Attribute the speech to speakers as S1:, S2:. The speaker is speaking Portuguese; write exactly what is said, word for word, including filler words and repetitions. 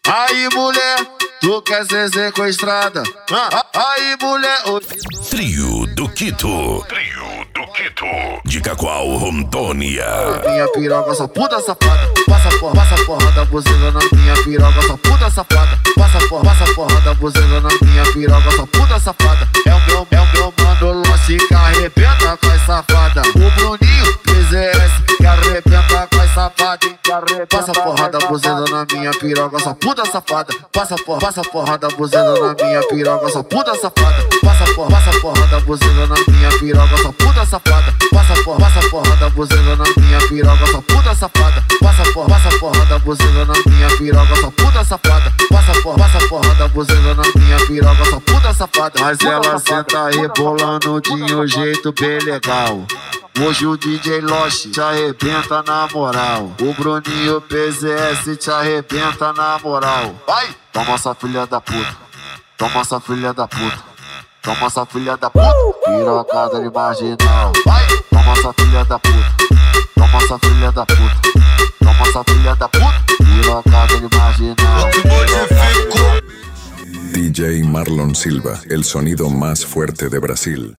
S1: Aí, mulher, tu quer ser sequestrada? Ah, aí, mulher, o...
S2: Trio do Quito. Trio do Quito. De Cacoal, Rondônia.
S1: Na minha piroca, só puta safada. Passa porra, passa porra da buzina na minha piroca, só puta safada. Passa porra, passa porra da buzina na minha piroca, só puta safada. É o meu, é o meu mano Lost que arrebenta com as safada. O Bruninho, P Z S, que arrebenta com as safada. Passa porra da buzina na minha piroca, só puta safada. Passa porra, passa porra da buzina na minha piroca, só puta safada. Passa porra, passa porra da buzina na minha piroca, só puta safada. Passa porra, passa porra da buzina na minha piroca, só puta safada. Passa porra, passa porra da buzina na minha piroca, só puta safada. Passa porra, passa porra da buzina na minha piroca, só puta safada. Mas ela senta rebolando de um jeito bem legal. Hoje o D J Lost te arrebenta na moral. O Bruninho P Z S te arrebenta na moral. Vai! Toma essa filha da puta. Toma essa filha da puta. Toma essa filha da puta. Pirocada de marginal. Vai! Toma essa filha da puta. Toma essa filha da puta. Toma essa filha da puta. Pirocada de marginal.
S2: D J Marlon Silva, el sonido más fuerte de Brasil.